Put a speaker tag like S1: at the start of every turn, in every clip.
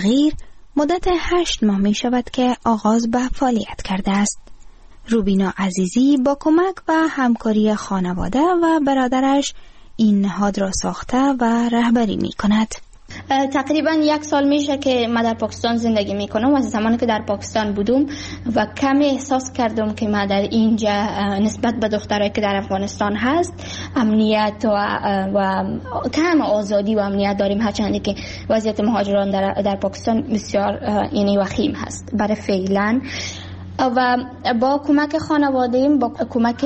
S1: تغییر مدت 8 ماه می شود که آغاز به فعالیت کرده است. روبینا عزیزی با کمک و همکاری خانواده و برادرش این نهاد را ساخته و رهبری می کند.
S2: تقریبا 1 سال میشه که من در پاکستان زندگی میکنم و از زمانی که در پاکستان بودم و کمی احساس کردم که من در اینجا نسبت به دخترایی که در افغانستان هست امنیت و کم آزادی و امنیت داریم، هرچند که وضعیت مهاجران در پاکستان بسیار یعنی وخیم هست برای فعلا. و با کمک خانواده‌ام، با کمک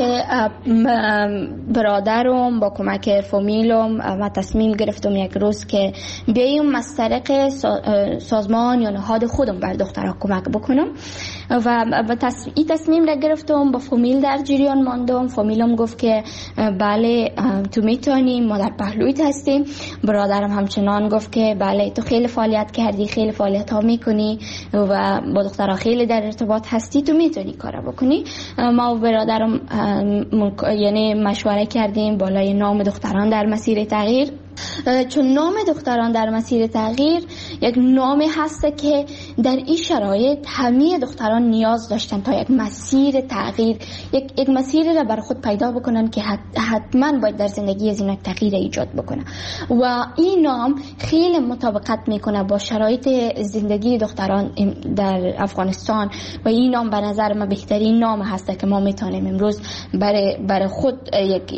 S2: برادرم، با کمک فامیلم و تصمیم گرفتم یک روز که بیایم از طریق سازمان یا نهاد خودم بر دخترها کمک بکنم و این تصمیم را گرفتم. با فامیل در جریان ماندم. فامیلم گفت که بله تو میتونی، ما در پهلویت هستیم. برادرم همچنان گفت که بله تو خیلی فعالیت کردی، خیلی فعالیت ها میکنی و با دخترها خیلی در ارتباط هستی، تو میتونی کارا بکنی. ما و برادرم یعنی مشوره کردیم بالای نام دختران در مسیر تغییر، چون نام دختران در مسیر تغییر یک نامی هست که در این شرایط همه دختران نیاز داشتن تا یک مسیر تغییر، یک مسیری را بر خود پیدا بکنن که حتما باید در زندگی از این تغییر ایجاد بکنه و این نام خیلی مطابقت میکنه با شرایط زندگی دختران در افغانستان و این نام به نظر من بهترین نام هست که ما میتونیم امروز برای خود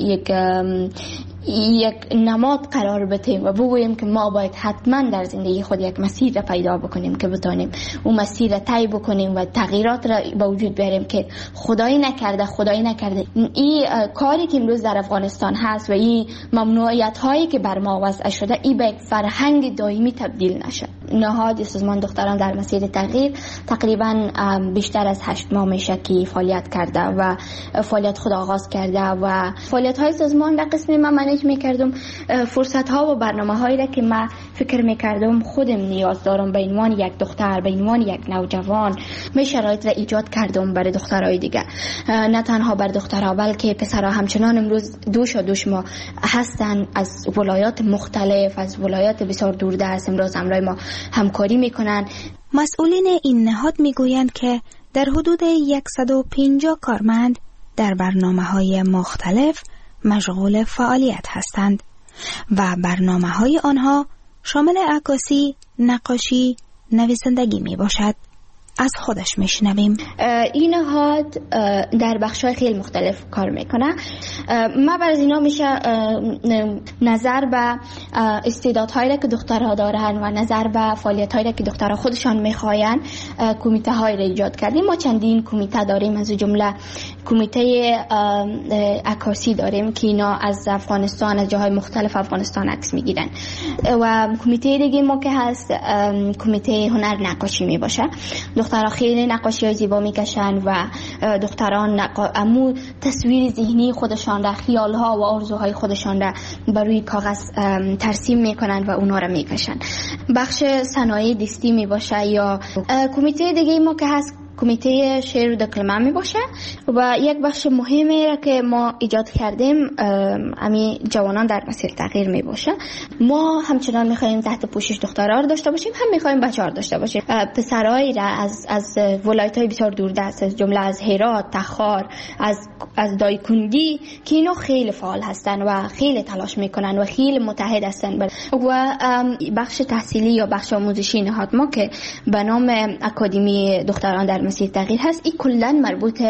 S2: یک نماد قرار بدیم و بگوییم که ما باید حتما در زندگی خود یک مسیر را پیدا بکنیم که بتونیم اون مسیر را طی بکنیم و تغییرات را به وجود بیاریم که خدایی نکرده این کاری که امروز در افغانستان هست و این ممنوعیت هایی که بر ما وضع شده این به یک فرهنگ دائمی تبدیل نشه. نهاد سازمان دختران در مسیر تغییر تقریبا بیشتر از 8 ماه میشه که فعالیت کرده و فعالیت خود آغاز کرده و فعالیت های سازمان در قسم من منیج میکردم. فرصت ها و برنامه هایی را که من فکر میکردم خودم نیاز دارم به عنوان یک دختر، به عنوان یک نوجوان، می شرایط را ایجاد کردم برای دخترای دیگه، نه تنها بر دخترها بلکه پسرها همچنان امروز دوش ما هستن از ولایات مختلف، از ولایات بسیار دوردست امروز همراه ما همکاری میکنن.
S1: مسئولین این نهاد میگویند که در حدود 150 کارمند در برنامه‌های مختلف مشغول فعالیت هستند و برنامه‌های آنها شامل عکاسی، نقاشی، نویسندگی می باشد. از خودش میشنویم.
S2: این نهاد در بخش‌های خیلی مختلف کار میکنه. ما برای اینا میشه نظر به استعدادهایی که دخترها دارن و نظر به فعالیت‌هایی که دخترها خودشان میخواین کمیته های را ایجاد کردیم. ما چندین کمیته داریم، از جمله کمیته عکاسی داریم که اینا از افغانستان، از جاهای مختلف افغانستان عکس میگیرن و کمیته دیگه ما که هست کمیته هنر نقاشی میباشه. دخترها خیلی نقاشی‌های زیبا میکشن و دختران امو تصویر ذهنی خودشان را، خیال‌ها و آرزوهای خودشان را بر روی کاغذ ترسیم میکنن و اونا را میکشن. بخش صنایع دستی میباشه یا کمیته دیگه ما که هست کمیته شعر و دکلمه می باشه و یک بخش مهمی را که ما ایجاد کردیم امی جوانان در مسیر تغییر می باشه. ما همچنان می خواهیم تحت پوشش دخترها داشته باشیم، هم می خواهیم بچه‌ها داشته باشیم. پسرایی را از ولایت‌های بسیار دوردست، از جمله از هرات، تخار، از دایکندی که اینا خیلی فعال هستن و خیلی تلاش میکنن و خیلی متحد هستن و بخش تحصیلی یا بخش آموزشی نهاد ما که به نام اکادمی دختران در مسیر تغییر هست، این کلا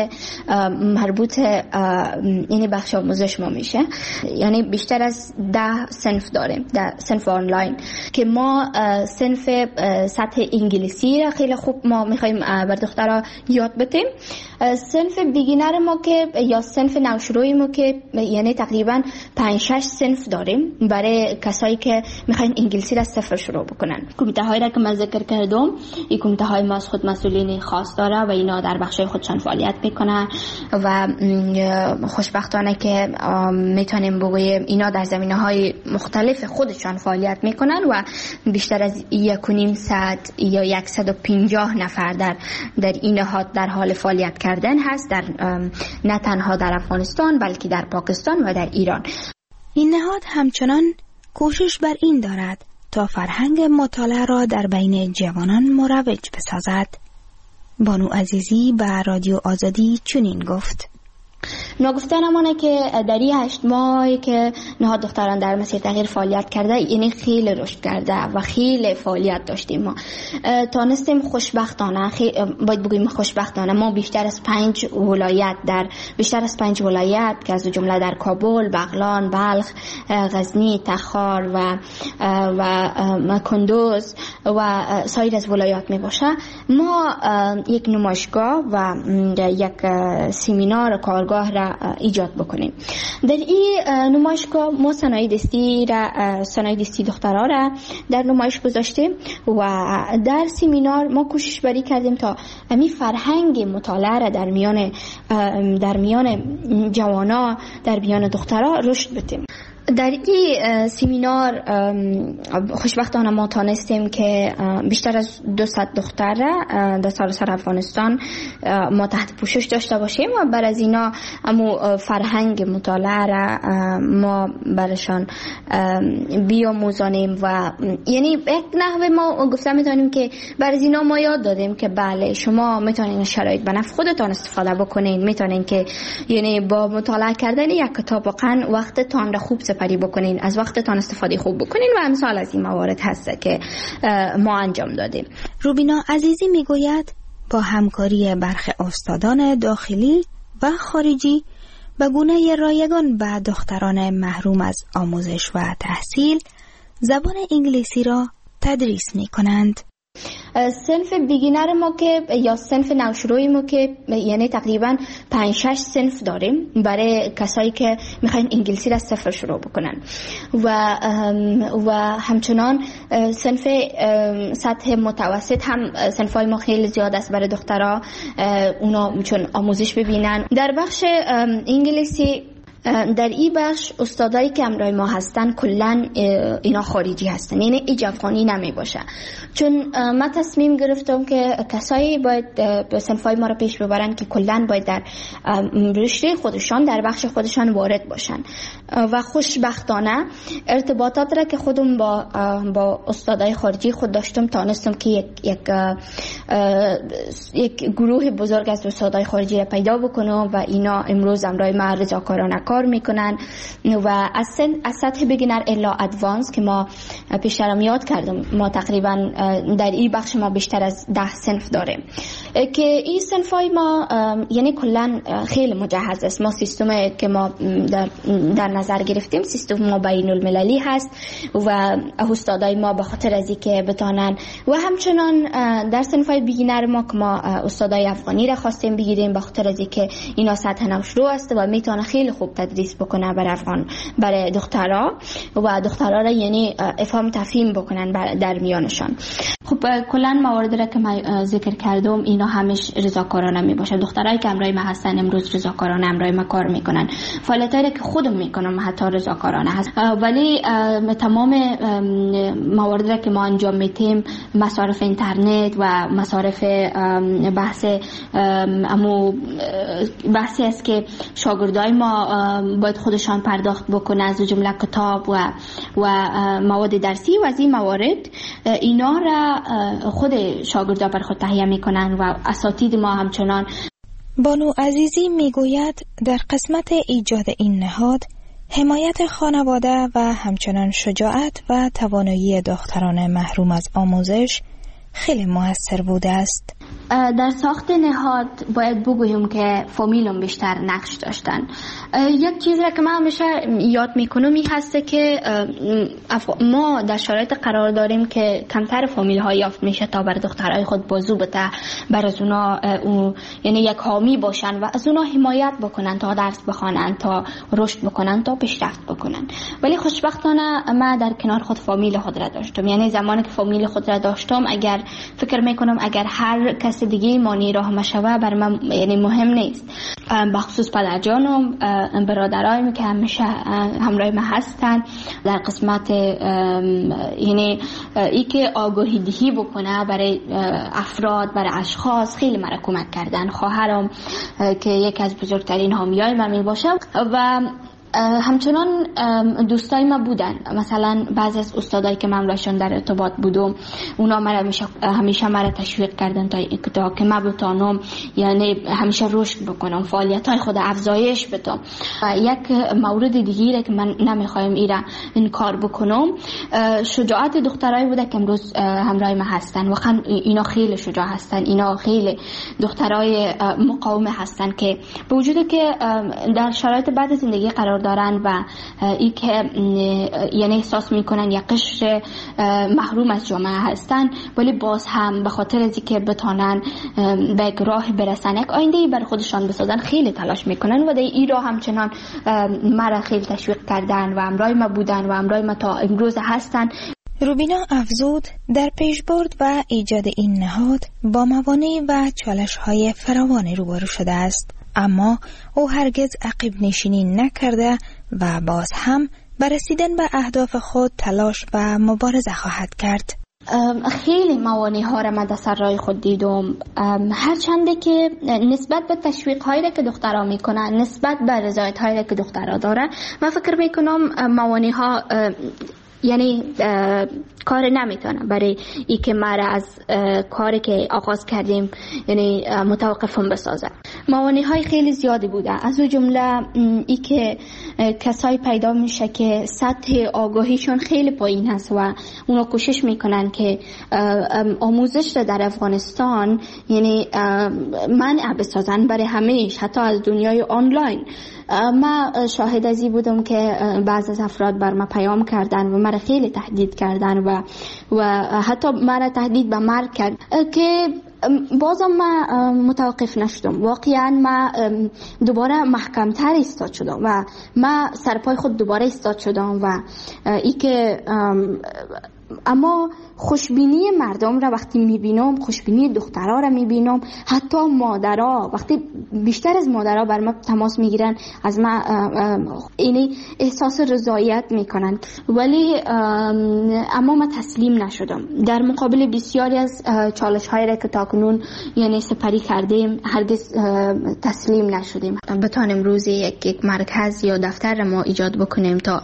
S2: مربوط یعنی بخش آموزش ما میشه. یعنی بیشتر از 10 صنف داریم، 10 صنف آنلاین که ما صنف سطح انگلیسی را خیلی خوب ما میخوایم بر دخترها یاد بدیم. صنف بیگینر ما که یا صنف نوشروی ما که یعنی تقریبا 5-6 صنف داریم برای کسایی که میخواین انگلیسی را صفر شروع بکنن. کمیته هایی را که من ذکر کردم، این کمیته های ما از خود مسئولین خاص داره و اینا در بخشای خودشان فعالیت میکنن و خوشبختانه که میتونیم بگویم اینا در زمینه‌های مختلف خودشان فعالیت میکنن و بیشتر از 1.5 یا 150 نفر در این نهاد در حال فعالیت کردن هست، در نه تنها در افغانستان بلکه در پاکستان و در ایران.
S1: این نهاد همچنان کوشش بر این دارد تا فرهنگ مطالعه را در بین جوانان مروج بسازد. بانو عزیزی به رادیو آزادی چنین گفت:
S2: نگفته نمانه که در این 8 ماهی که نهاد دختران در مسیر تغییر فعالیت کرده، یعنی خیلی رشد کرده و خیلی فعالیت داشتیم. ما تانستیم خوشبختانه، باید بگویم خوشبختانه، ما بیشتر از 5 ولایت که از جمله در کابل، بغلان، بلخ، غزنی، تخار و کندوز و سایر از ولایات می باشه، ما یک نمایشگاه و یک سمینار کارگاه را ایجاد بکنیم. در این نمایشگاه ما صنایع دستی دخترها را در نمایش گذاشتیم و در سمینار ما کوشش بری کردیم تا همین فرهنگ مطالعه را در میان جوانا، در میان دخترها رشد بدیم. در این سمینار خوشبختانه ما تانستیم که بیشتر از 200 دختر را در سراسر افغانستان ما تحت پوشش داشته باشیم و بر از اینا امو فرهنگ مطالعه را ما برشان بیاموزانیم و یعنی یک نحوه ما گفته میتونیم که بر از اینا ما یاد دادیم که بله شما میتونین شرایط به نفع خودتان استفاده بکنین، میتونین که یعنی با مطالعه کردن یک کتاب واقعا وقتتان را خوب سپری بکنین، از وقتتان استفاده خوب بکنین و امثال از این موارد هست که ما انجام دادیم.
S1: روبینا عزیزی میگوید با همکاری برخی استادان داخلی و خارجی به گونه رایگان به دختران محروم از آموزش و تحصیل زبان انگلیسی را تدریس می کنند.
S2: صنف بیگینر ما که یا صنف نوشروی ما که یعنی تقریبا 5-6 صنف داریم برای کسایی که میخواین انگلیسی را صفر شروع بکنن و همچنان صنف سطح متوسط هم صنفای ما خیلی زیاد است برای دخترها، اونا چون آموزش ببینن. در بخش انگلیسی در این بخش استادایی که همراه ما هستن کلن اینا خارجی هستن، یعنی ایج افغانی نمی باشه، چون ما تصمیم گرفتم که کسایی باید به صنفای ما را پیش ببرن که کلن باید در رشته خودشان در بخش خودشان وارد باشن و خوشبختانه ارتباطات را که خودم با استادای خارجی خود داشتم تانستم که یک گروه بزرگ از استادای خارجی را پیدا بکنم و اینا امروز همراه ما رضاکارانه کار میکنن و از سطح بگینر الا ادوانس که ما پیشترم یاد کردم، ما تقریبا در این بخش ما بیشتر از 10 صنف داریم که این صنفای ما یعنی کلا خیلی مجهز است. ما سیستم که ما در نظر گرفتیم سیستم ما بین المللی هست و استادای ما به خاطر از اینکه بتانن و همچنان در صنفای بیگینر ما که ما استادای افغانی را خواستیم بگیریم به خاطر از اینکه اینا سطح نوشرو است و میتونه خیلی خوب تدریس بکنه برای دخترها و دخترها را یعنی افهام تفهیم بکنن در میانشان. خب کلا مواردی را که من ذکر کردم اینا همش رضاکارانه می باشه. دخترایی که همراه ما هستن امروز رضاکارانه همراه ما کار میکنن، فعالیتایی که خودم میکنم حتی رضاکارانه هست، ولی تمام مواردی را که ما انجام میدیم مصارف اینترنت و مصارف بحثی است که شاگردای ما باید خودشان پرداخت بکنن از جمله کتاب و مواد درسی و از این موارد اینا را خود شاگردا بر خود تهیه میکنن و اساتید ما همچنان.
S1: بانو عزیزی میگوید در قسمت ایجاد این نهاد حمایت خانواده و همچنان شجاعت و توانایی دختران محروم از آموزش خیلی موثر بوده است.
S2: در ساخت نهاد باید بگویم که فامیلم بیشتر نقش داشتن. یک چیزی که من همیشه یاد میکنم این هسته که ما در شرایط قرار داریم که کمتر فامیل ها یافت میشه تا بر دخترای خود بازو بده، بر از اونا یعنی یک حامی باشن و از اونا حمایت بکنن تا درس بخوانن، تا رشد بکنن، تا پیشرفت بکنن. ولی خوشبختانه من در کنار خود فامیل خود را داشتم، یعنی زمانی که فامیل خود را داشتم اگر فکر میکنم اگر هر کس دیگه مانی راه مشوه بر من یعنی مهم نیست، بخصوص پدرجانم برادرایم که همیشه همراه من هستن در قسمت یعنی ای که آگاهی دهی بکنه برای افراد، برای اشخاص خیلی مرا کمک کردن. خواهرم که یکی از بزرگترین حامیای من می باشه و همچنان دوستای ما بودن، مثلا بعضی از استادایی که من باشون در ارتباط بودم اونا همیشه مرا تشویق کردن تا که من بتونم یعنی همیشه رشد بکنم، فعالیت‌های خود افزایش بدم. یک مورد دیگه که من نمیخوایم این کار بکنم شجاعت دخترایی بوده که امروز همراه ما هستن. واقعا اینا خیلی شجاع هستن، اینا خیلی دخترای مقاومه هستن که به وجودی که در شرایط بد زندگی قرار دارن و ای که یعنی احساس میکنن یک قشر محروم از جامعه هستن، ولی باز هم به خاطر از اینکه بتونن به یک راه برسن، یک آینده‌ای بر خودشان بسازن، خیلی تلاش میکنن و در این راه همچنان مرا خیلی تشویق کردن و همراه ما بودن و همراه ما تا امروز هستن.
S1: روبینا افزود در پیشبرد و ایجاد این نهاد با موانع و چالش‌های فراوان روبرو شده است، اما او هرگز عقب نشینی نکرده و باز هم بر رسیدن به اهداف خود تلاش و مبارزه خواهد کرد.
S2: خیلی موانع ها را من در سر راه خود دیدم، هرچنده که نسبت به تشویق هایی که دخترها میکنن، نسبت به رضایت هایی که دخترها داره، من فکر میکنم موانع ها یعنی کار نمیتونه برای ای که مرا از کاری که آغاز کردیم یعنی متوقفم بسازه. موانع های خیلی زیادی بوده، از اون جمله ای که کسایی پیدا میشه که سطح آگاهیشون خیلی پایین هست و اونا کوشش میکنن که آموزش رو در افغانستان یعنی منع بسازن برای همیشه، حتی از دنیای آنلاین. ما شاهد ازی بودم که بعض از افراد بر ما پیام کردن و مرا خیلی تهدید کردن و حتی مرا تهدید به مرگ کرد که بازم ما متوقف نشدم. واقعا ما دوباره محکمتر ایستاد شدم و ما سرپای خود دوباره ایستاد شدم و ای که اما خوشبینی مردم را وقتی میبینم، خوشبینی دخترها را میبینم، حتی مادرها وقتی بیشتر از مادرها بر ما تماس میگیرن، از ما اینی احساس رضایت میکنن، ولی اما ما تسلیم نشدم. در مقابل بسیاری از چالش هایی را که تاکنون یعنی سپری کردیم هرگز تسلیم نشدیم. بتانیم روزی یک مرکز یا دفتر ما ایجاد بکنیم تا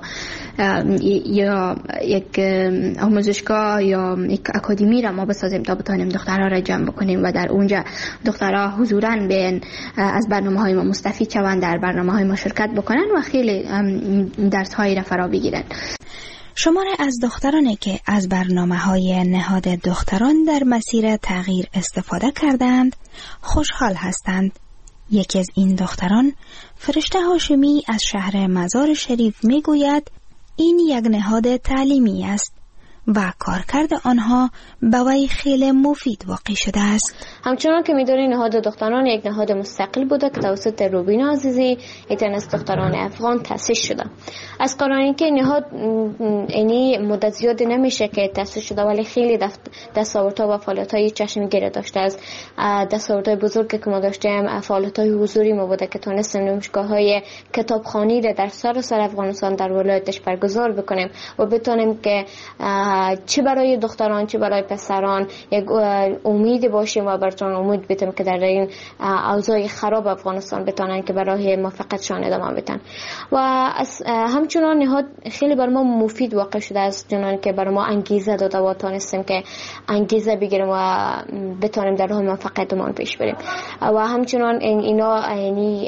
S2: یا یک آموزشگاه یا یک اکادمی را ما بسازیم تا بتانیم دخترها را جمع بکنیم و در اونجا دخترها حضوراً بیان از برنامه‌های ما مستفید شوند، در برنامه‌های ما شرکت بکنن و خیلی درس‌هایی را فرا بگیرن.
S1: شماری از دخترانی که از برنامه‌های نهاد دختران در مسیر تغییر استفاده کردند خوشحال هستند. یکی از این دختران، فرشته هاشمی از شهر مزار شریف میگوید این یک نهاد تعلیمی است و کارکرد آنها به وی خیلی مفید واقع شده است.
S3: همچنان که می‌دونید نهاد دختران یک نهاد مستقل بوده که توسط روبینا عزیزی یکی از دختران افغان تأسیس شده. از قراری که نهاد اینی مدت زیادی نمیشه که تأسیس شده، ولی خیلی دستاوردها و فعالیت‌های چشمگیر داشته. از دستاوردهای بزرگی که ما داشتیم فعالیت‌های حضوری ما بوده که تونستیم نمایشگاه‌های کتابخوانی را در سراسر افغانستان در ولایتش برگزار بکنیم و بتونیم که چه برای دختران چه برای پسران یک امید باشیم و براتون امید بدیم که در این اوضاع خراب افغانستان بتونن که برای موفقیتشان ادامه بدن. و همچنان نهاد خیلی بر ما مفید واقع شده است، چنان که بر ما انگیزه داده و تونستیم که انگیزه بگیریم و بتونیم در راه موفقیتمون پیش بریم. و همچنان اینا یعنی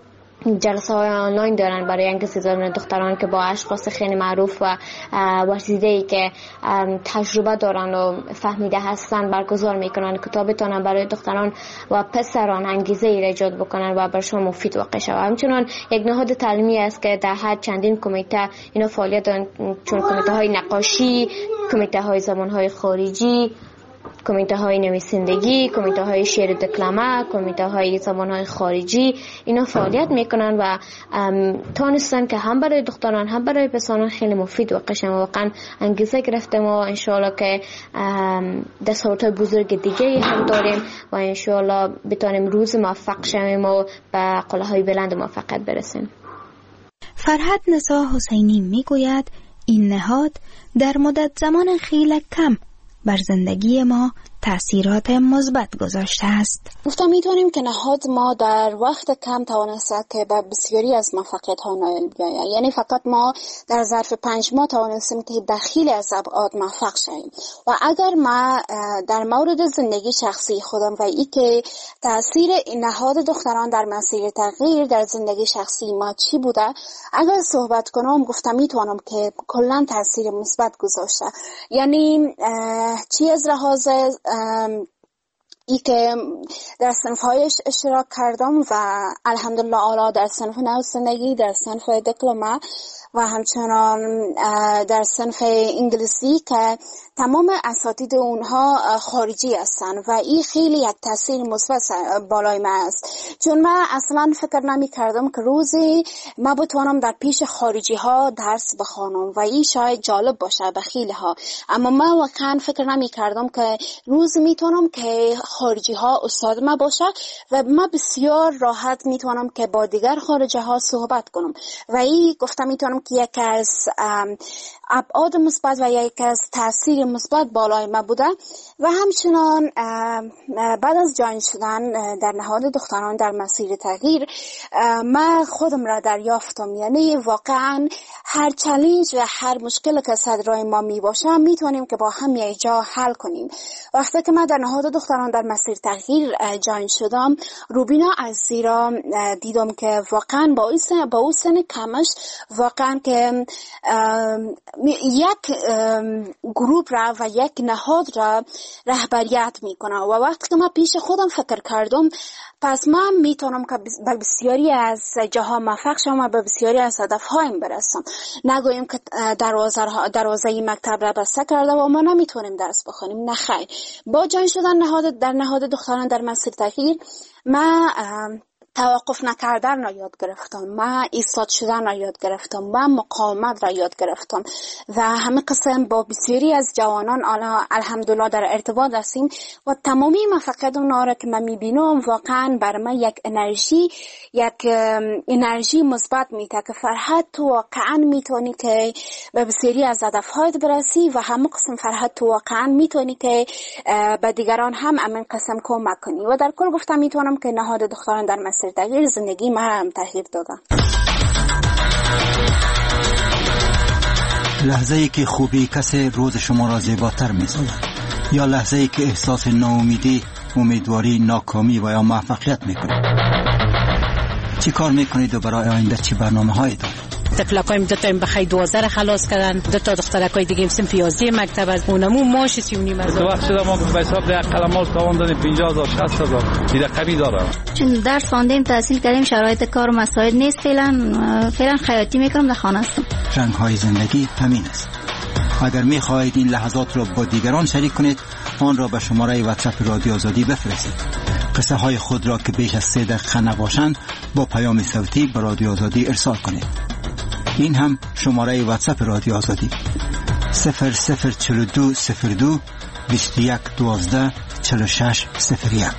S3: جلسه های آنلاین دارن برای انگیزه دادن دختران که با اشخاص خیلی معروف و ورزیده‌ای که تجربه دارن و فهمیده هستن برگزار میکنن که تا بتونن برای دختران و پسران انگیزه ای ایجاد بکنن و برشون مفید واقع شود. همچنان یک نهاد تعلیمی است که در هر چندین کمیته اینا فعالیت دارن، چون کمیته های نقاشی، کمیته های زبان های خارجی، کمیته های نویسندگی، کمیته های شعر دکلمه، کمیته های زبان های خارجی، اینا فعالیت میکنن و تونستن که هم برای دختران هم برای پسران خیلی مفید واقع شن. واقعا انگیزه گرفتیم و انشاءالله که دستاوردهای بزرگ دیگه هم داریم و انشاءالله بتونیم روز موفق شویم و به قله‌های بلند موفقیت برسیم.
S1: فرهاد نسا حسینی میگوید این نهاد در مدت زمان خیلی کم بر زندگی ما تأثیرات مثبت گذاشته است.
S4: گفتم میتونیم که نهاد ما در وقت کم توانسته که به بسیاری از موفقیت ها نائل بیاید. یعنی فقط ما در ظرف 5 ماه توانستیم که در خیلی از ابعاد موفق شویم. و اگر ما در مورد زندگی شخصی خودم و ای که تأثیر نهاد دختران در مسیر تغییر در زندگی شخصی ما چی بوده، اگر صحبت کنم گفتم میتونم که کلا تأثیر مثبت گذاشته. یعنی چی از لحاظ ای که در صنف‌هایش اشتراک کردم و الحمدلله اعلی در صنف نویسندگی، در صنف دیپلم و همچنان در صنف انگلیسی که تمام اساتید اونها خارجی هستن و این خیلی یک تاثیر مثبت بالای من است، چون من اصلا فکر نمی کردم که روزی من بتوانم در پیش خارجی ها درس بخوانم و این شاید جالب باشه به خیلی ها، اما من واقعا فکر نمی کردم که روزی میتونم که خارجی ها استاد ما باشه و من بسیار راحت میتونم که با دیگر خارجی ها صحبت کنم و این گفتم میتونم که یکی از ابعاد مثبت و یکی از تاثیر مثبت بالای ما بوده. و همچنان بعد از جوین شدن در نهاد دختران در مسیر تغییر من خودم را دریافتم، یعنی واقعا هر چالش و هر مشکل که صدرای ما می باشه میتونیم که با هم یک جا حل کنیم. وقتی که من در نهاد دختران در مسیر تغییر جوین شدم، روبینا عزیزی را دیدم که واقعا با او سن کمش واقعا که یک گروه را و یک نهاد را رهبریت میکنه و وقتی که من پیش خودم فکر کردم پس من میتونم که به بسیاری از جاها موفق شم و به بسیاری از هدفهایم برسم. نگویم که دروازه مکتب را بسته کرده و ما نمیتونیم درس بخونیم، نه خیر. با جوین شدن در نهاد دختران در مسیر تغییر من توقف نکردن را یاد گرفتم، من ایستاد شدن را یاد گرفتم، من مقاومت را یاد گرفتم و همه قسم با بسیاری از جوانان الحمدلله در ارتباط هستیم و تمامی موفقیت اونها را که من میبینم واقعا برای من یک انرژی مثبت میده که فرحت تو واقعا میتونی که به بسیاری از هدفهایت برسی و همه قسم فرحت تو واقعا میتونی که به دیگران هم همین قسم کمک کنی و در کل گفتم میتونم که نهاد دختران در مسیر تغییر زندگی ما هم تغییر دادن.
S5: لحظه‌ای که خوبی کسی روز شما را زیباتر می‌سازد یا لحظه‌ای که احساس ناامیدی، امیدواری، ناکامی و یا موفقیت می‌کنید. چی کار می‌کنید و برای آینده چی برنامه‌هایی دارید؟
S6: تفلقایم دوتایم بخی 12 را خلاص کردن، دوتا دخترکای دیگه هم سنف 11 مکتب از اونمو ماش 39 هزار.
S7: وقت شده ما به حساب در قلماش تاوان دادیم 50000 60000 این رقمی داره.
S2: چون درس خواندیم تحصیل کردیم شرایط کار و مسائل نیست، فعلا خیاطی میکنم در خانه هستم.
S5: رنگ‌های زندگی همین است. اگر می‌خواهید این لحظات را با دیگران شریک کنید آن را به شماره واتساپ رادیو آزادی بفرستید. قصه های خود را که بیش از 3 دقیقه نباشند با پیام صوتی به رادیو آزادی ارسال کنید. این هم شماره واتساپ رادیو آزادی 004202 2112 4601.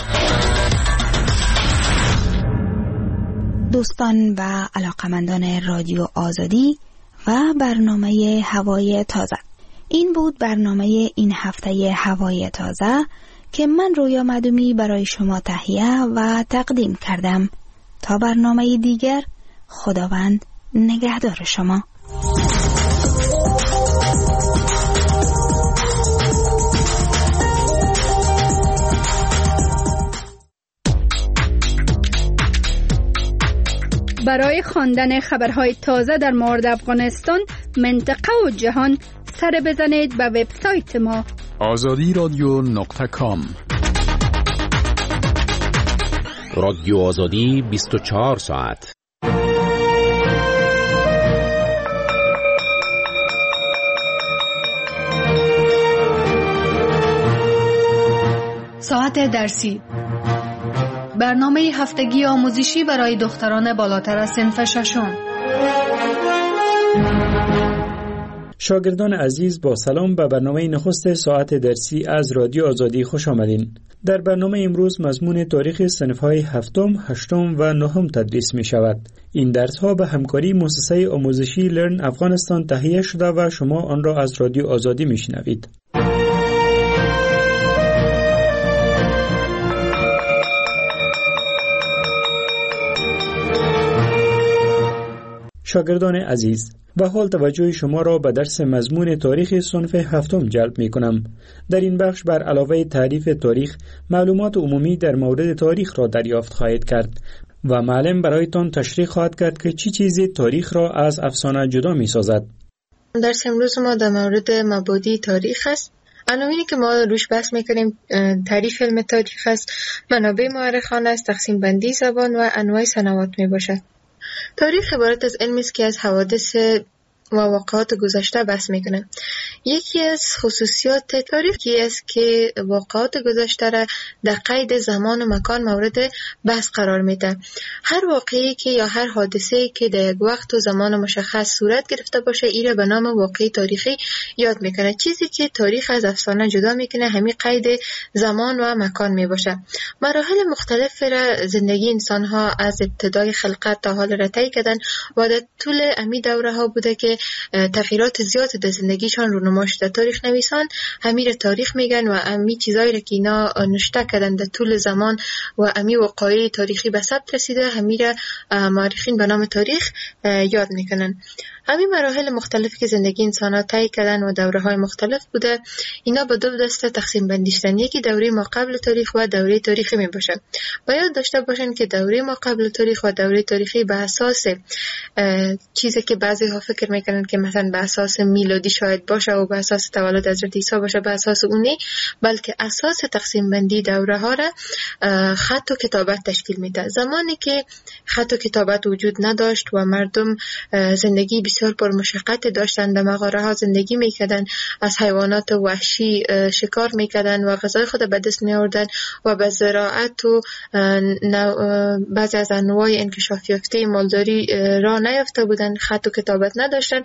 S1: دوستان و علاقمندان رادیو آزادی و برنامه هوای تازه، این بود برنامه این هفته هوای تازه که من رویا مدومی برای شما تهیه و تقدیم کردم. تا برنامه دیگر، خداوند نگهدار شما.
S8: برای خواندن خبرهای تازه در مورد افغانستان، منطقه و جهان سر بزنید به وبسایت ما
S9: azadiradio.com.
S10: رادیو آزادی 24 ساعت.
S11: ساعت درسی، برنامه هفتگی آموزشی برای دختران بالاتر از صنف ششم.
S12: شاگردان عزیز، با سلام به برنامه نخست ساعت درسی از رادیو آزادی خوش آمدین. در برنامه امروز مضمون تاریخ صنف‌های هفتم، هشتم و نهم تدریس می شود. این درس‌ها به همکاری مؤسسه آموزشی لرن افغانستان تهیه شده و شما آن را از رادیو آزادی می شنوید. شاگردان عزیز، و حال توجه شما را به درس مضمون تاریخ صنف هفتم جلب می کنم. در این بخش بر علاوه تعریف تاریخ، معلومات عمومی در مورد تاریخ را دریافت خواهید کرد و معلم برایتان تشریح خواهد کرد که چی چیزی تاریخ را از افسانه جدا می سازد.
S9: درس امروز ما در مورد مبادی تاریخ است. عناوینی که ما روش بحث میکنیم تعریف علم تاریخ است، منابع مورخانه است، تقسیم بندی زبان و انواع سنوات می باشد. تاریخ عبارت از علمی است که از حوادث و واقعات گذشته بحث میکنه. یکی از خصوصیات تاریخی است که واقعات گذشته را در قید زمان و مکان مورد بحث قرار میده. هر واقعی که یا هر حادثه‌ای که در یک وقت و زمان مشخص صورت گرفته باشه، این را به نام واقعی تاریخی یاد میکنه. چیزی که تاریخ از افسانه جدا میکنه همین قید زمان و مکان میباشه. مراحل مختلف را زندگی انسان ها از ابتدای خلقت تا حال را طی کردن و در طول امی دوره ها بوده که تغییرات زیاد در زندگیشان رونما شده. تاریخ نویسان همین تاریخ میگن و امی چیزایی را که اینا نوشته کردن در طول زمان و امی وقایع تاریخی به ثبت رسیده، همین را مورخین به نام تاریخ یاد میکنن. همین مراحل مختلفی که زندگی انسان‌ها طی کردن و دوره‌های مختلف بوده، اینا به دو دسته تقسیم بندی شدن. یکی دوره ما قبل تاریخ و دوره تاریخی می باشه. باید داشته باشن که دوره ما قبل تاریخ و دوره تاریخی به اساس چیزی که بعضی‌ها فکر میکنن که مثلا به اساس میلادی شاید باشه و به اساس تولد حضرت عیسی باشه، به اساس اونی، بلکه اساس تقسیم بندی دوره‌ها را خط و کتابت تشکیل میده. زمانی که خط و کتابت وجود نداشت و مردم زندگی بسیار پر مشقت داشتن، در مغاره ها زندگی میکردن، از حیوانات وحشی شکار میکردن و غذای خود به دست میآوردن و به زراعت و بعضی از انواع انکشاف یافته مالداری راه نیافته بودن، خط و کتابت نداشتن.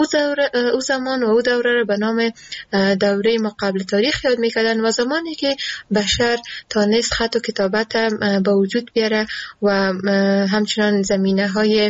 S9: او زمان و او دوره را به نام دوره ما قبل تاریخ یاد میکردن و زمانی که بشر تانست خط و کتابت هم به وجود بیاره و همچنان زمینه های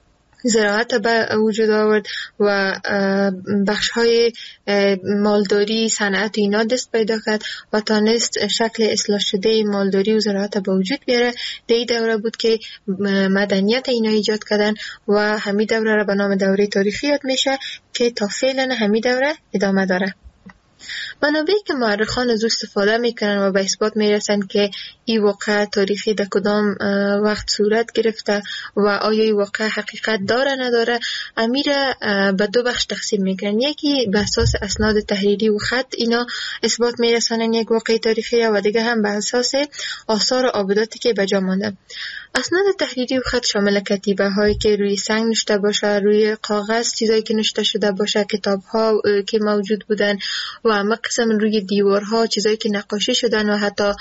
S9: زراعت به وجود آورد و بخش های مالداری، صنعت اینا دست پیدا کرد و تانست شکل اصلاح شده مالداری و زراعت به وجود بیاره. دی دوره بود که مدنیت اینا ایجاد کردن و همین دوره را به نام دوره تاریخی یاد میشه که تا فعلا همین دوره ادامه داره. منابعی که مورخان از استفاده میکنن و به اثبات میرسن که این واقعه تاریخی در کدام وقت صورت گرفته و آیا این واقعه حقیقت داره نداره، امیره به دو بخش تقسیم میکنن. یکی به اساس اسناد تحریری و خط اینا اثبات میرسانن یک واقعه تاریخی و دیگه هم به اساس آثار و آبداتی که به جا مانده. اسناد تحریری و خط شامل کتیبه هایی که روی سنگ نوشته باشه، روی کاغذ چیزایی که نوشته شده باشه، کتاب ها که موجود بودن و اما قسم روی دیوارها چیزایی که نقاشی شدن و حتی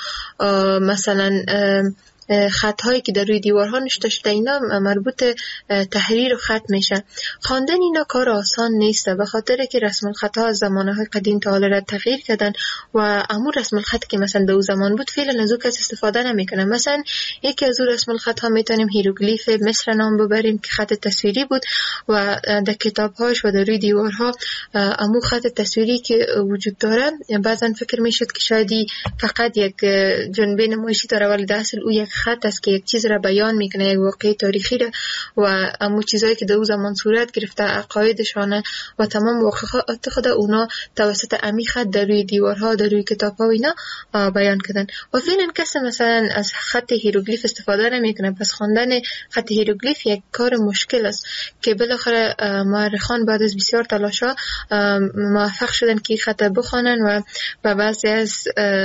S9: مثلا خط‌هایی که در روی دیوارها نوشته شده، اینا مربوط تحریر و خط میشه. خواندن اینا کار آسان نیست به خاطر که رسم الخط‌ها از زمانهای قدیم تا حال را تغییر کردن و امور رسم الخط که مثلا در اون زمان بود فعلا از او کس استفاده نمیکنه. مثلا یکی از اون رسم الخط‌ها میتونیم هیروگلیف مصر نام ببریم که خط تصویری بود و در کتاب‌هاش و در روی دیوارها امور خط تصویری که وجود داره بعضن فکر میشد که شاید فقط یک جنبه نمایشی داره، ولی در اصل او یک خط است که یک چیز را بیان میکنه، یک واقعه تاریخی را و امو چیزایی که در اون زمان صورت گرفته، عقایدشانه و تمام واقعات خود اونا توسط امی خط در روی دیوارها، در روی کتاب‌ها و اینا بیان کردن. و فعلا کسی مثلا از خط هیروگلیف استفاده نمیکنه، پس خواندن خط هیروگلیف یک کار مشکل است که بالاخره مورخان بعد از بسیار تلاش‌ها موفق شدن که خط بخوانن و به بعضی از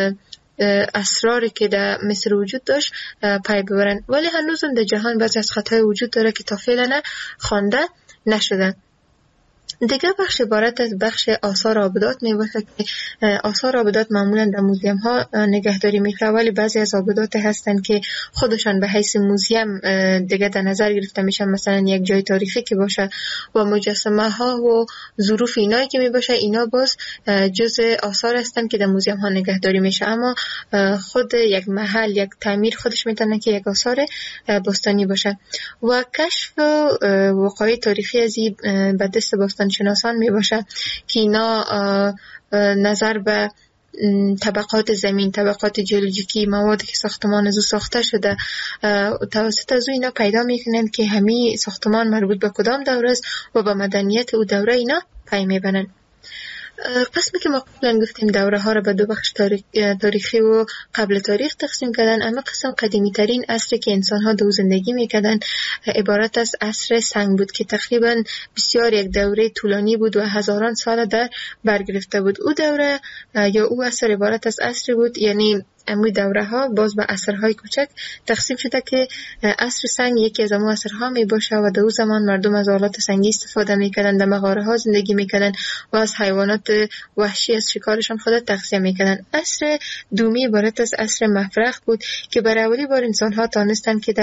S9: اسراری که در مصر وجود داشت پی ببرن، ولی هنوزم در جهان بعضی از خطای وجود داره که تا فعلا خوانده نشدن. دیگه بخش عبارت از بخش آثار آبدات میباشه که آثار آبدات معمولا در موزیم ها نگهداری میشه، ولی بعضی از آبدات هستن که خودشان به حیث موزیم دیگه در نظر گرفته میشن، مثلا یک جای تاریخی که باشه و مجسمه ها و ظروف اینایی که میباشه اینا باز جزء آثار هستن که در موزیم ها نگهداری میشه، اما خود یک محل یک تعمیر خودش میتونه که یک آثار باستانی باشه. و کشف وقایع تاریخی از به دست باستان شناسان می باشه که اینا نظر به طبقات زمین، طبقات جیولوژیکی، موادی که ساختمان از او ساخته شده، توسط از او اینا پیدا میکنند که همین ساختمان مربوط به کدام دوره است و به مدنیت او دوره اینا پی میبرند. قسمی که ما قبلا گفتیم دوره ها را به دو بخش تاریخی و قبل تاریخ تقسیم کردن. اما قسم قدیمی ترین عصری که انسان ها دو زندگی میکردن عبارت از عصر سنگ بود که تقریبا بسیار یک دوره طولانی بود و هزاران سال در بر گرفته بود. او دوره یا او عصر عبارت از عصری بود، یعنی امی دوره ها باز به عصرهای کوچک تقسیم شده که عصر سنگ یکی از امو عصرها می باشه و در او زمان مردم از آلات سنگی استفاده میکردن، در مغاره ها زندگی میکردن و از حیوانات وحشی از شکارشان خود تغذیه میکردن. عصر دومی عبارت از عصر مفرخ بود که برای اولی بار انسان ها تانستن که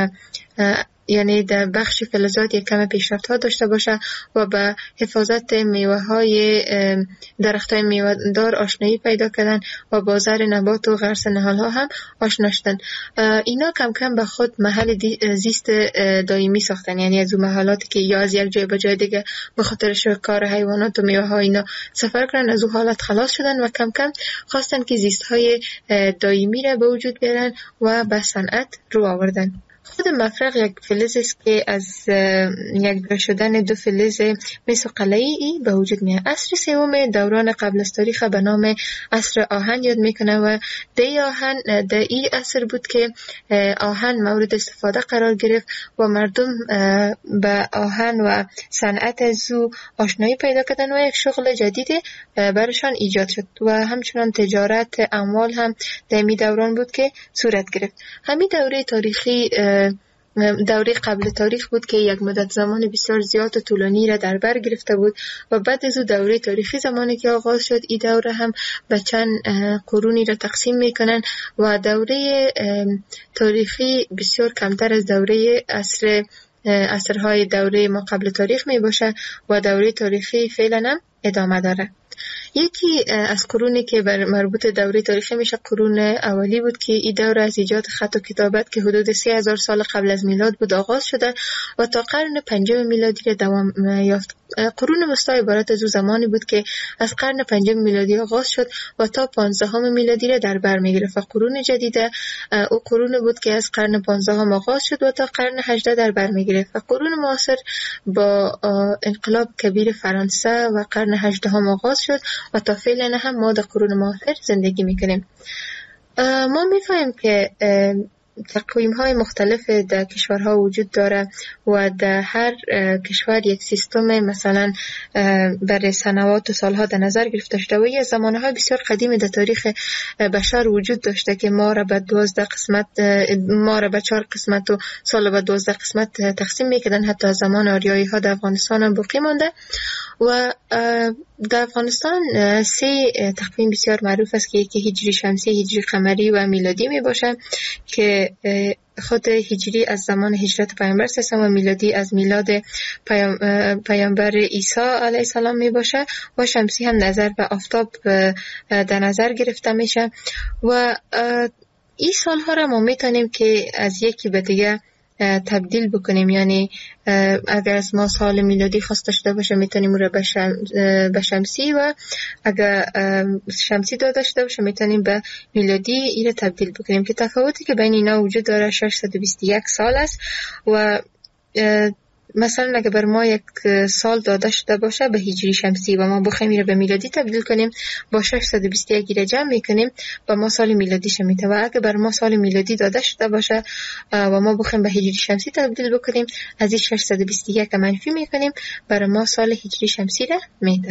S9: یعنی در بخش فلزات یک کم پیشرفت ها داشته باشه و به حفاظت میوه های درخت های میوه دار آشنایی پیدا کردن و با زر نبات و غرس نهال ها هم آشنا شدن. اینا کم کم به خود محل زیست دائمی ساختن، یعنی از اون محلاتی که یا از یک جای به جای دیگه به خاطر شکار حیوانات و میوه ها اینا سفر کردن از اون حالت خلاص شدن و کم کم خواستن که زیست های دائمی را به وجود بیارن و به صنعت رو آوردن. خود مفرق یک فلز است که از یک جا شدن دو فلز مسوقله‌ای به وجود میاد. عصر سوم دوران قبل از تاریخ به نام عصر آهن یاد میکنه و دی آهن در این عصر بود که آهن مورد استفاده قرار گرفت و مردم به آهن و صنعت از او آشنایی پیدا کردن و یک شغل جدید برشان ایجاد شد و همچنان تجارت اموال هم در می دوران بود که صورت گرفت. همین دوره تاریخی دوره قبل تاریخ بود که یک مدت زمان بسیار زیاد و طولانی را در بر گرفته بود و بعد از دوره تاریخی زمانی که آغاز شد این دوره هم به چند قرونی را تقسیم میکنن و دوره تاریخی بسیار کمتر از دوره عصرهای دوره ما قبل تاریخ می باشه و دوره تاریخی فعلا هم ادامه داره. یکی از قرونی که مربوط دوره تاریخی میشه قرون اولی بود که این دوره از ایجاد خط و کتابت که حدود 3000 سال قبل از میلاد بود آغاز شده و تا قرن 5 میلادی را دوام یافت. قرون وسطی عبارت از زمانی بود که از قرن 5 میلادی آغاز شد و تا 15 میلادی را در بر میگرفت. قرون جدید او قرون بود که از قرن 15 آغاز شد و تا قرن 18 در بر میگرفت. قرون معاصر با انقلاب کبیر فرانسه و قرن 18 آغاز شد و تا فعلا هم ما در قرون معاصر زندگی میکنیم. ما میفهمیم که تقویم های مختلف در کشورها وجود داره و در هر کشور یک سیستم مثلا برای سنوات و سالها در نظر گرفته شده و یه زمانه های بسیار قدیم در تاریخ بشر وجود داشته که ما را به 4 قسمت و سال به 12 قسمت تقسیم میکردن. حتی از زمان آریایی ها در افغانستان هم باقی مانده و در افغانستان 3 تقویم بسیار معروف است که یکی هجری شمسی، هجری قمری و میلادی می باشه که خود هجری از زمان هجرت پیامبر و میلادی از میلاد پیامبر عیسی علیه السلام می باشه و شمسی هم نظر به آفتاب در نظر گرفته میشه و این سالها را ما میتونیم که از یکی به دیگه تبدیل بکنیم، یعنی اگر از ما سال میلادی خواسته شده باشه میتونیم رو به شمسی و اگر شمسی داده شده باشه میتونیم به میلادی این رو تبدیل بکنیم که تفاوتی که بین اینا وجود داره 621 سال است و مثلا اگر بر ما یک سال داده شده باشه به هجری شمسی و ما بخوایم این رو به میلادی تبدیل کنیم با 621 رو جمع میکنیم و ما سال میلادی شمیته و اگر بر ما سال میلادی داده شده باشه و ما بخوایم به هجری شمسی تبدیل بکنیم از این 621 منفی میکنیم بر ما سال هجری شمسی رو میده.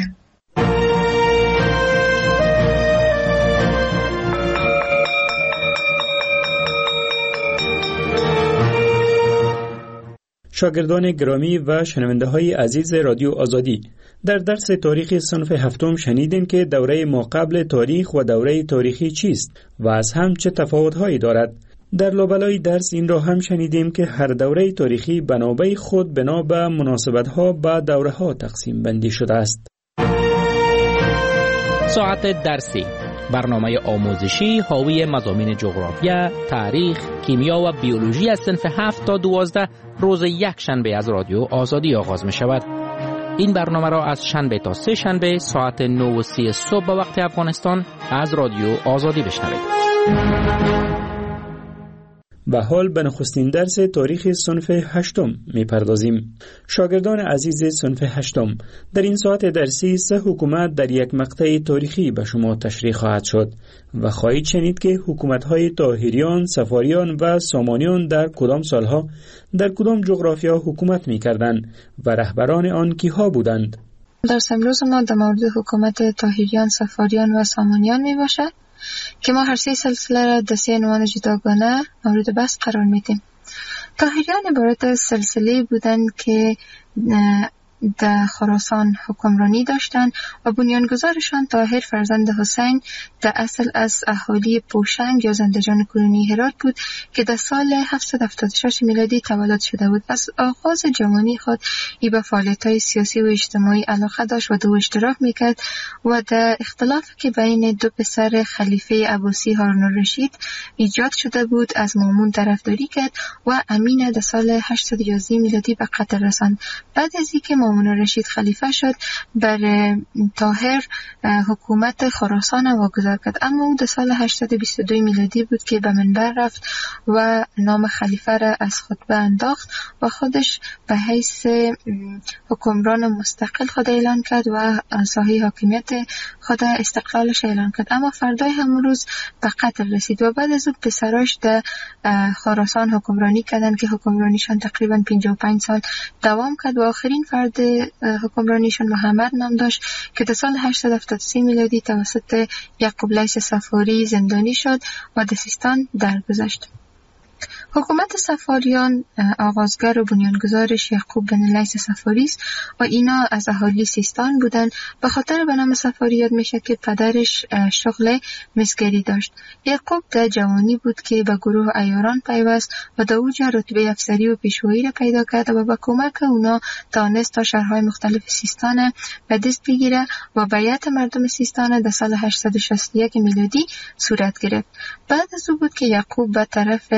S12: شاگردان گرامی و شنونده های عزیز رادیو آزادی، در درس تاریخ صنف هفتم شنیدیم که دوره ما قبل تاریخ و دوره تاریخی چیست و از هم چه تفاوت‌هایی دارد. در لابلای درس این را هم شنیدیم که هر دوره تاریخی بنابه خود بنا به مناسبت‌ها با دوره‌ها تقسیم بندی شده است.
S10: ساعت درسی، برنامه آموزشی حاوی مضامین جغرافیا، تاریخ، کیمیا و بیولوژی از صنف 7 تا 12 روز یک شنبه از رادیو آزادی آغاز می شود. این برنامه را از شنبه تا سه شنبه ساعت 9:30 صبح به وقت افغانستان از رادیو آزادی بشنوید.
S12: و حال به نخستین درس تاریخ صنف هشتم میپردازیم. شاگردان عزیز صنف هشتم، در این ساعت درسی 3 حکومت در یک مقطع تاریخی به شما تشریح خواهد شد و خواهید شنید که حکومت‌های طاهریان، صفاریان و سامانیان در کدام سالها در کدام جغرافیا حکومت میکردند و رهبران آن کیها بودند.
S9: درس امروز ما در مورد حکومت طاهریان، صفاریان و سامانیان میباشد که ما هر 3 سلسله را در 3 عنوان جداگانه مورد بحث قرار میدیم. طاهریان عبارت از سلسله بودند که در خراسان حکمرانی داشتند و بنیانگذارشان طاهر فرزند حسین در اصل از اهالی پوشنگ یا زندجان کنونی هرات بود که در سال 776 میلادی تولد شده بود. از آغاز جوانی خود ای به فعالیت‌های سیاسی و اجتماعی علاقه داشت و دو اشتراک میکرد و در اختلافی که بین دو پسر خلیفه عباسی هارون الرشید ایجاد شده بود از مامون طرفداری کرد و امین در سال 811 میلادی به قتل رساند. بعد از اینکه مامون الرشید خلیفه شد، بر طاهر حکومت خراسان واگذار کرد، اما او در سال 822 میلادی بود که به منبر رفت و نام خلیفه را از خطبه انداخت و خودش به حیث حکمران مستقل خود اعلان کرد و ساحه حاکمیت خود استقلالش اعلان کرد. اما فردای همون روز به قتل رسید و بعد از او پسراش در خراسان حکمرانی کردند که حکمرانیشان تقریبا 55 سال دوام کرد و آخرین فرد حکمرانیشان محمد نام داشت که در سال 873 میلادی توسط یعقوب لیث صفاری زندانی شد و در سیستان درگذشت. حکومت صفاریان آغازگر و بنیانگذارش یعقوب بن لیث صفاری است و اینا از اهالی سیستان بودند. به خاطر به نام صفاری یاد میشه که پدرش شغل مسگری داشت. یعقوب در جوانی بود که به گروه عیاران پیوست و در اوج رتبه افسری و پیشوایی را پیدا کرد و با کمک اونا توانست تا شهرهای مختلف سیستان به دست بگیره و بیعت مردم سیستان در سال 861 میلادی صورت گرفت. بعد از او بود که یعقوب به طرف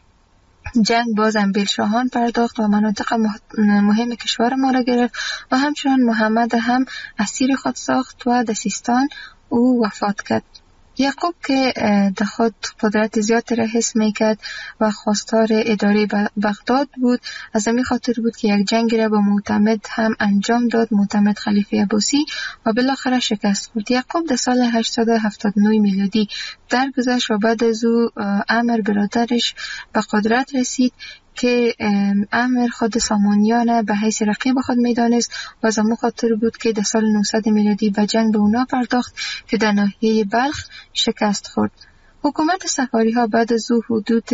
S9: جنگ باز انبیلشاهان پرداخت و مناطق مهم کشور ما را گرفت و همچنان محمد هم اسیر خود ساخت و در سیستان او وفات کرد. یعقوب که در خود قدرت زیادی را حس میکرد و خواستار اداره بغداد بود، از همین خاطر بود که یک جنگ را با معتمد هم انجام داد، معتمد خلیفه عباسی، و بالاخره شکست خورد. یعقوب در سال 879 میلادی درگذشت و بعد از او عمر برادرش به قدرت رسید که عمر خود سامانیان به حیث رقیب خود میدانست و از همون خاطر بود که در سال 900 میلادی به جنگ به اونا پرداخت که در ناحیه بلخ شکست خورد. حکومت صفاری ها بعد از او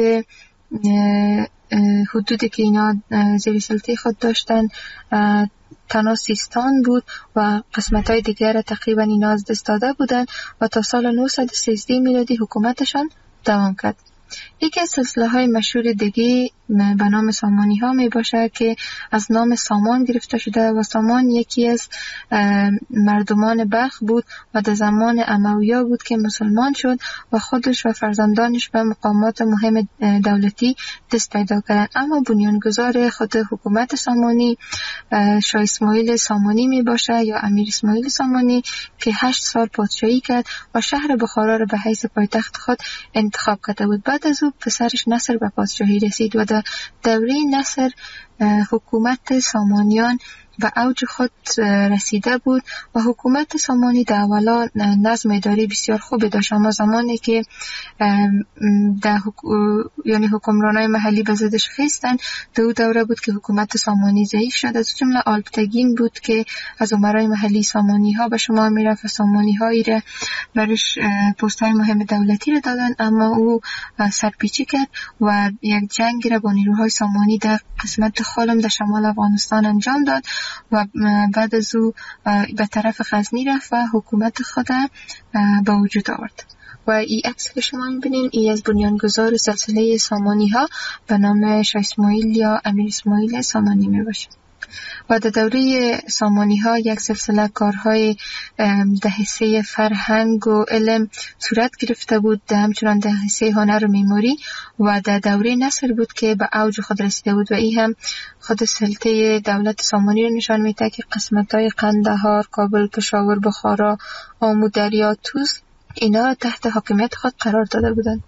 S9: حدودی که اینا زیر سلطه خود داشتن تنها سیستان بود و قسمت های دیگر تقریبا اینا از دست داده بودن و تا سال 913 میلادی حکومتشان دوام کرد. یکی از سلسله های مشهور دیگه به نام سامانی ها می باشه که از نام سامان گرفته شده و سامان یکی از مردمان بلخ بود و در زمان امویا بود که مسلمان شد و خودش و فرزندانش به مقامات مهم دولتی دست پیدا کردند. اما بنیانگذار خود حکومت سامانی شاه اسماعیل سامانی می باشه یا امیر اسماعیل سامانی که 8 سال پادشاهی کرد و شهر بخارا را به حیث پایتخت خود انتخاب کرده بود. بعد از او پسرش نصر به پادشاهی رسید و در دوره نصر حکومت سامانیان به اوج خود رسیده بود و حکومت سامانی در اولا نظم اداری بسیار خوبی داشت، اما زمانی که یعنی حکمرانای محلی به ضدش خیستن، در اون دوره بود که حکومت سامانی ضعیف شد. از جمله آلپتگین بود که از امرای محلی سامانی ها به شمار میرفت و سامانی هایی را برش پست های مهم دولتی را دادن، اما او سرپیچی کرد و یک جنگ را با نیروهای سامانی در قسمت خالم در شمال افغانستان انجام داد و بعد از او به طرف غزنی رفت و حکومت خود به وجود آورد. و این عکس که شما می‌بینین این از بنیانگذار سلسله سامانی ها به نام شاه اسماعیل یا امیر اسماعیل سامانی میباشه. و در دوره سامانی ها یک سلسله کارهای در حصه فرهنگ و علم صورت گرفته بود، همچنان در حصه هنر و معماری، و در دوره نصر بود که به اوج خود رسیده بود و این هم خود سلطه دولت سامانی رو نشان میده که قسمت‌های قندهار، کابل، پشاور، بخارا، آمو، دریا، توس اینا تحت حاکمیت خود قرار داده بودند.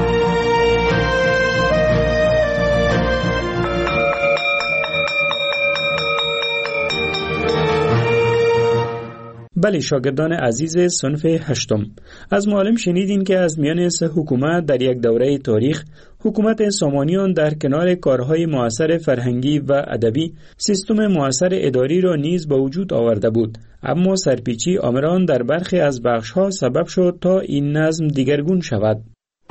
S12: بله شاگردان عزیز صنف هشتم، از معلم شنیدین که از میان سه حکومت در یک دوره تاریخ، حکومت سامانیان در کنار کارهای مؤثر فرهنگی و ادبی سیستم مؤثر اداری را نیز به وجود آورده بود، اما سرپیچی آمران در برخی از بخش‌ها سبب شد تا این نظم دیگرگون شود.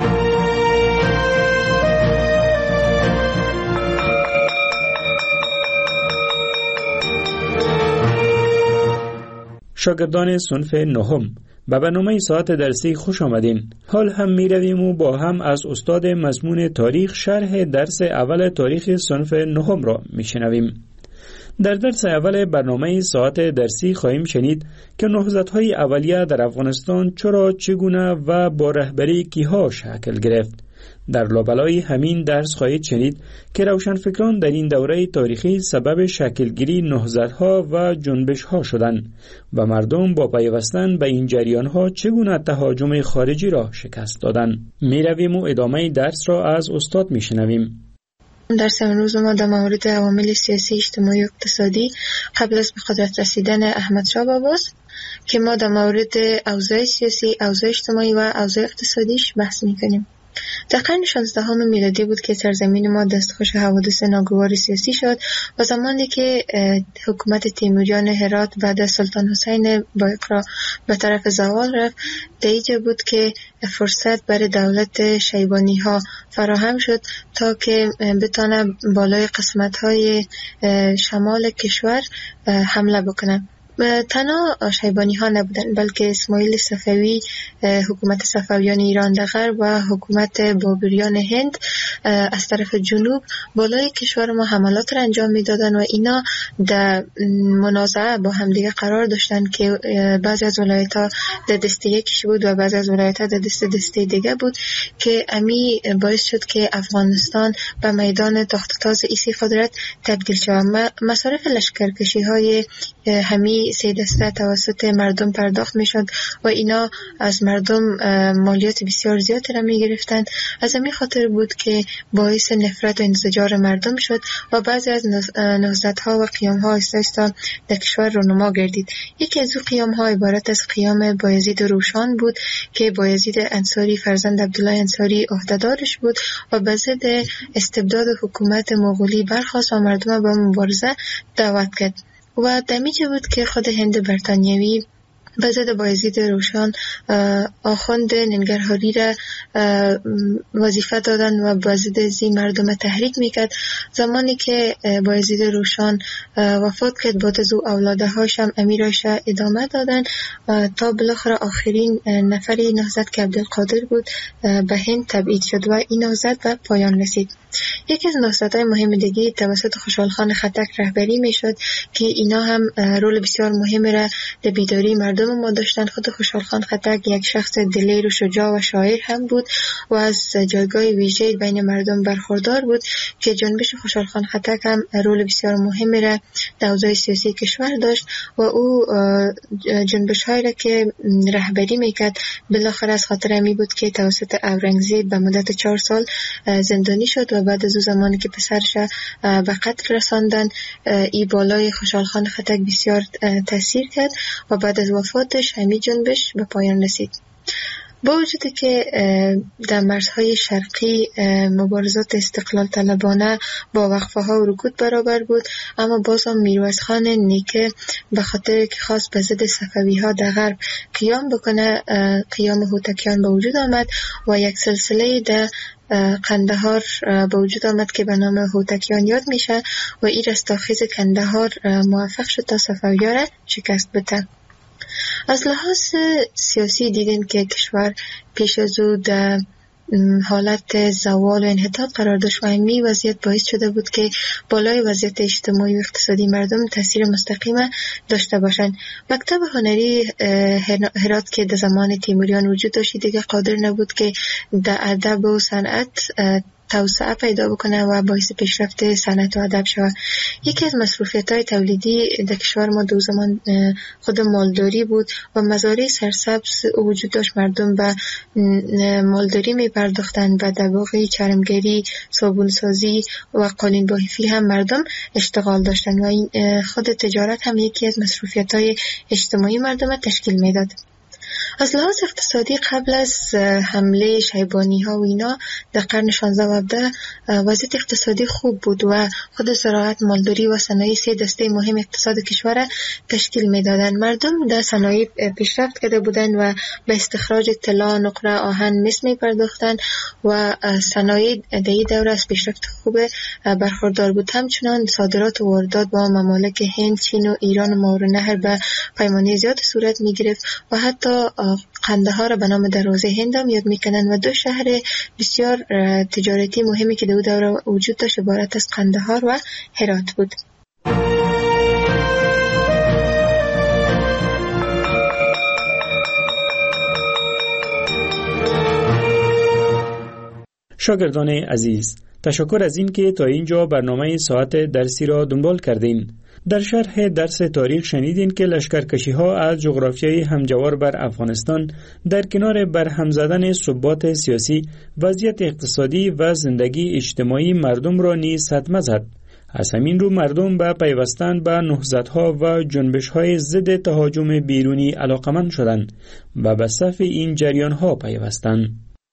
S12: شاگردان صنف نهم، به برنامه ساعت درسی خوش آمدین. حال هم می رویم و با هم از استاد مضمون تاریخ شرح درس اول تاریخ صنف نهم را می شنویم. در درس اول برنامه ساعت درسی خواهیم شنید که نهضت‌های اولیه در افغانستان چرا، چگونه و با رهبری کیها شکل گرفت. در لابلای همین درس خواهید شنید که روشنفکران در این دوره تاریخی سبب شکلگیری نهضت‌ها و جنبش‌ها شدند و مردم با پیوستن به این جریان‌ها چگونه تهاجم خارجی را شکست دادند. می‌رویم و ادامه درس را از استاد می‌شنویم.
S9: درس امروز ما در مورد عوامل سیاسی، اجتماعی و اقتصادی قبل از به قدرت رسیدن احمدشاه باباست که ما در مورد اوضاع سیاسی، اوضاع اجتماعی و اوضاع اقتصادیش بحث می‌کنیم. در قرن 16 میلادی بود که سرزمین ما دستخوش حوادث ناگوار سیاسی شد و زمانی که حکومت تیموریان هرات بعد از سلطان حسین بایقرا به طرف زوال رفت، دیجه بود که فرصت برای دولت شیبانی ها فراهم شد تا که بتونه بالای قسمت های شمال کشور حمله بکنه. تنها شیبانی ها نبودن، بلکه اسماعیل صفوی، حکومت صفویان ایران در غرب و حکومت بابریان هند از طرف جنوب بالای کشور ما حملات را انجام میدادن و اینا در منازعه با همدیگه قرار داشتن که بعضی از ولایت ها در دسته یکیش بود و بعضی از ولایت ها در دسته دیگه بود که امی باعث شد که افغانستان به میدان تاخت و تاز ایسی قدرت تبدیل شد. مصارف لشکرکشی های همی سه دسته توسط مردم پرداخت می شد و اینا از مردم مالیات بسیار زیاد را می گرفتند. از همین خاطر بود که باعث نفرت و انزجار مردم شد و بعضی از نهضت‌ها و قیام‌ها آهسته در کشور رونما گردید. یکی از او قیام‌ها عبارت از قیام بایزید روشان بود که بایزید انصاری فرزند عبدالله انصاری عهده‌دارش بود و به ضد استبداد حکومت مغولی برخاست و مردم به مبارزه دعوت کرد. و دمیجه بود که خود هند بریتانیایی به ضد بایزید روشان آخوند ننگرهاری را وظیفه دادن و به ضد ازی مردم تحریک میکرد. زمانی که بایزید روشان وفات کرد، بعد از او اولاده هاش هم امیرش ادامه دادن تا بالاخره آخرین نفری نهضت که عبدالقادر بود به هند تبعید شد و این نهضت به پایان رسید. یکی از نهضت‌های مهم دیگه توسط خوشحال خان خټک رهبری میشد که اینا هم رول بسیار مهم را در بیداری مردم ما داشتن. خود خوشحال خان خټک یک شخص دلیر و شجاع و شاعر هم بود و از جایگاه ویژه بین مردم برخوردار بود که جنبش خوشحال خان خټک هم رول بسیار مهم را در اوضاع سیاسی کشور داشت و او جنبش‌هایی را که رهبری میکرد بالاخره از خاطر امی بود که توسط اورنگزیب به مدت 4 سال زندانی شد و بعد از اون زمانی که پسرش به قتل رساندن، ای بالای خوشحال خان خټک بسیار تاثیر کرد و بعد از وفاتش همین جنبش به پایان رسید. با وجود که در مرزهای شرقی مبارزات استقلال طلبانه با وقفه ها و رکود برابر بود، اما باز هم میرویس خان نیکه به خاطر که خواست به ضد صفوی ها در غرب قیام بکنه، قیام هوتکیان به وجود آمد و یک سلسله در قندهار به وجود آمد که به نام هوتکیان یاد میشه و این رستاخیز قندهار موفق شد تا صفوی‌ها را شکست بده. از لحاظ سیاسی دیدیم که کشور پیش از او در حالت زوال و انحطاط قرار داشت و این وضعیت باعث شده بود که بالای وضعیت اجتماعی و اقتصادی مردم تاثیر مستقیم داشته باشند. مکتب هنری هرات که در زمان تیموریان وجود داشت دیگه قادر نبود که در ادب و صنعت توسعه پیدا بکنه و باعث پیشرفت صنعت و ادب شود. یکی از مصروفیت‌های تولیدی در کشور ما دو زمان خود مالداری بود و مزارع سرسبز وجود داشت. مردم به مالداری می‌پرداختند و در واقع چرمگری، صابونسازی و قالین بافی هم مردم اشتغال داشتند و این خود تجارت هم یکی از مصروفیت‌های اجتماعی مردم تشکیل میداد. از لحاظ اقتصادی قبل از حمله شیبانی‌ها و اینا در قرن 16 و 17 وضعیت اقتصادی خوب بود و خود زراعت، مالداری و صنایع سه دسته مهم اقتصاد کشور تشکیل می‌دادند. مردم در صنایع پیشرفت کرده بودند و به استخراج طلا، نقره، آهن، مس می‌پرداختند و صنایع در این دوره از پیشرفت خوب برخوردار بود. همچنان صادرات و واردات با ممالک هند، چین و ایران و ماورالنهر به پیمانه زیاد صورت می‌گرفت و حتی قندهار به نام دروازه هند هم یاد میکنن و دو شهر بسیار تجارتی مهمی که در دوره وجود داشت عبارت از قندهار و هرات بود.
S12: شاگردان عزیز، تشکر از این که تا اینجا برنامه ساعت درسی را دنبال کردین. در شرح درس تاریخ شنیدین که لشکرکشی‌ها از جغرافیای همجوار بر افغانستان در کنار برهم زدن ثبات سیاسی، وضعیت اقتصادی و زندگی اجتماعی مردم را نیز صدمه زد. از همین رو مردم به پیوستن به نهضت‌ها و جنبش‌های ضد تهاجم بیرونی علاقمند شدند و به صف این جریان‌ها پیوستند.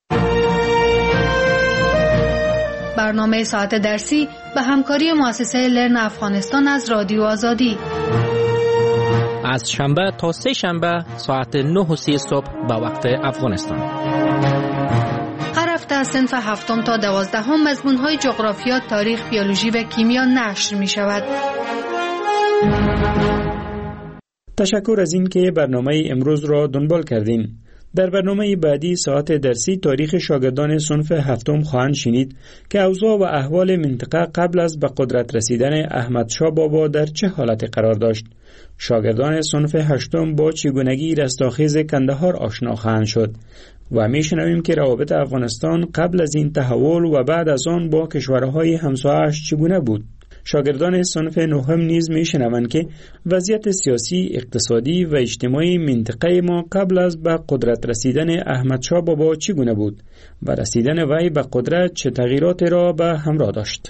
S11: برنامه ساعت درسی به همکاری مؤسسه لرن افغانستان از رادیو آزادی
S10: از شنبه تا سه شنبه ساعت 9:30 صبح به وقت افغانستان.
S11: هر هفته از صنف 7 تا 12 مضمون‌های جغرافیا، تاریخ، بیولوژی و کیمیا نشر می‌شود.
S12: تشکر از این که برنامه امروز را دنبال کردین. در برنامه بعدی ساعت درسی تاریخ شاگردان صنف 7 خواهند شنید که اوضاع و احوال منطقه قبل از به قدرت رسیدن احمد شاه بابا در چه حالتی قرار داشت. شاگردان صنف 8 با چگونگی رستاخیز کندهار آشنا خواهند شد و میشنویم که روابط افغانستان قبل از این تحول و بعد از آن با کشورهای همسایه‌اش چگونه بود. شاگردان صنف 9 نیز میشنوند که وضعیت سیاسی، اقتصادی و اجتماعی منطقه ما قبل از به قدرت رسیدن احمد شاه بابا چگونه بود و رسیدن وی به قدرت چه تغییراتی را به همراه داشت.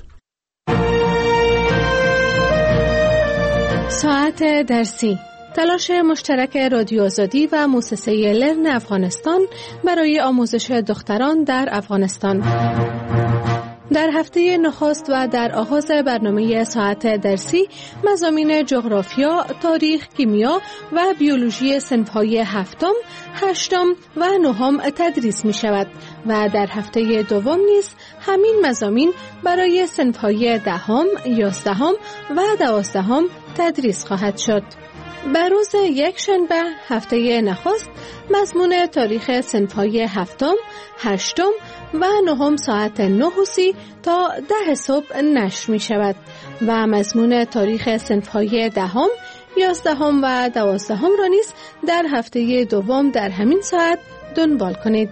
S13: ساعت درسی، تلاش مشترک رادیو آزادی و مؤسسه لرن افغانستان برای آموزش دختران در افغانستان. در هفته نخست و در آغاز برنامه ساعت درسی مضامین جغرافیا، تاریخ، کیمیا و بیولوژی صنف‌های 7، 8 و 9 تدریس می شود و در هفته دوم نیز همین مضامین برای صنف‌های 10، 11 و 12 تدریس خواهد شد. بر روز یکشنبه هفته نخست مضمون تاریخ صنف‌های 7، 8 و 9 ساعت 9:30 تا 10 صبح نشر می شود و مضمون تاریخ صنف‌های 10، 11 و 12 را نیز در هفته دوم در همین ساعت دنبال کنید.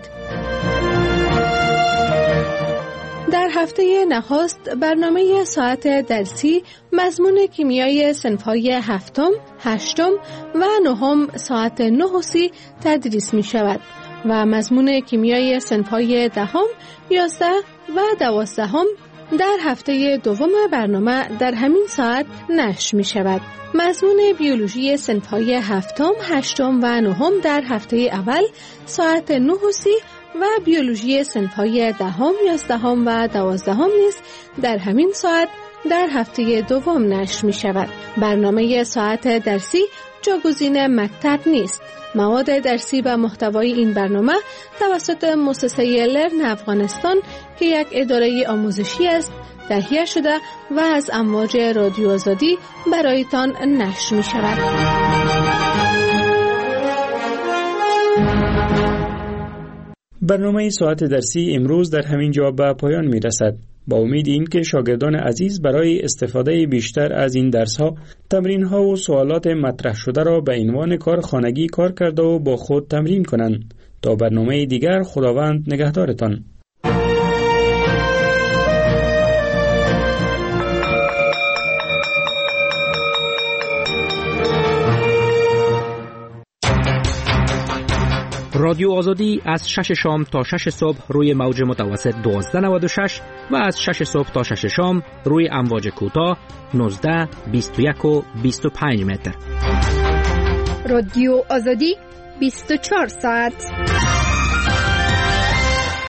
S13: در هفته نخست برنامه ساعت درسی مضمون کیمیای صنف‌های 7، 8 و 9 ساعت 9:30 تدریس می شود و مضمون کیمیای صنف‌های 10، 11 و 12 در هفته دوم برنامه در همین ساعت نشر می شود. مضمون بیولوژی صنف‌های 7، 8 و 9 در هفته اول ساعت 9:30 و بیولوژی صنف‌های 10، 11 و 12 نیز در همین ساعت در هفته دوم نشر می شود. برنامه ساعت درسی جاگزین مکتب نیست. مواد درسی و محتوای این برنامه توسط مؤسسه لرن افغانستان که یک اداره آموزشی است تهیه شده و از امواج رادیو آزادی برایتان نشر می شود.
S12: برنامه ساعت درسی امروز در همین جا به پایان می رسد. با امید این که شاگردان عزیز برای استفاده بیشتر از این درس‌ها، تمرین‌ها و سوالات مطرح شده را به عنوان کار خانگی کار کرده و با خود تمرین کنند. تا برنامه دیگر، خداوند نگهدارتان.
S10: رادیو آزادی از 6 شام تا 6 صبح روی موج متوسط 1296 و از 6 صبح تا 6 شام روی امواج کوتاه 19، 21 و 25 متر.
S8: رادیو آزادی 24 ساعت.